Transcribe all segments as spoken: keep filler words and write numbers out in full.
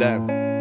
Да.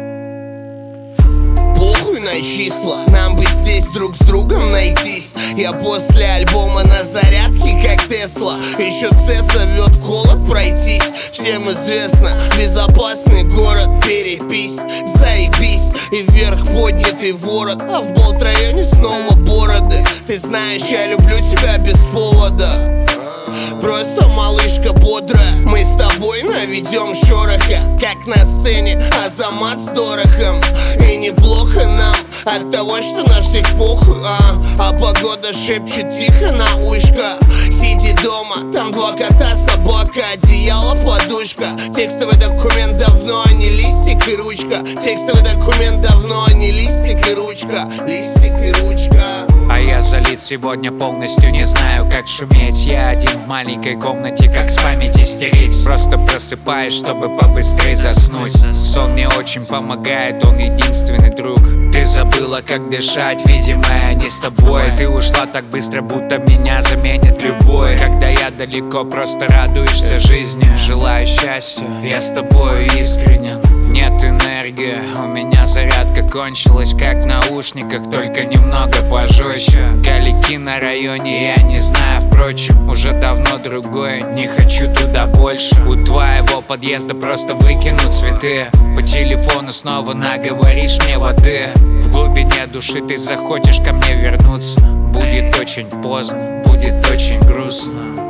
Похуй на числа, нам бы здесь друг с другом найтись. Я после альбома на зарядке, как Тесла. Еще Це зовет в холод пройтись. Всем известно, безопасный город, перепись. Заебись, и вверх поднятый ворот, а в Болт-районе снова бороды. Ты знаешь, я люблю тебя без повода. Просто малышка бодрая, мы с тобой наведем шороха, как на сцене Азамат с Дорохом. И неплохо нам от того, что на всех похуй, а, а погода шепчет тихо на ушко. Сиди дома, там два кота, собака, одеяло, подушка. Текстовый документ давно, а не листик и ручка. Текстовый документ давно, а не листик и ручка. Листик и ручка. А я залит сегодня полностью, не знаю, как шуметь. Я один в маленькой комнате, как с памяти стереть. Просто просыпаюсь, чтобы побыстрее заснуть. Сон мне очень помогает, он единственный друг. Ты забыла, как дышать, видимо, я не с тобой. Ты ушла так быстро, будто меня заменит любой. Когда я далеко, просто радуешься жизни. Желаю счастья, я с тобой искренен. Нет энергии, у меня зарядка кончилась, как в наушниках, только немного позже. Галики на районе, я не знаю, впрочем, уже давно другой, не хочу туда больше. У твоего подъезда просто выкину цветы. По телефону снова наговоришь мне воды. В глубине души ты захочешь ко мне вернуться. Будет очень поздно, будет очень грустно.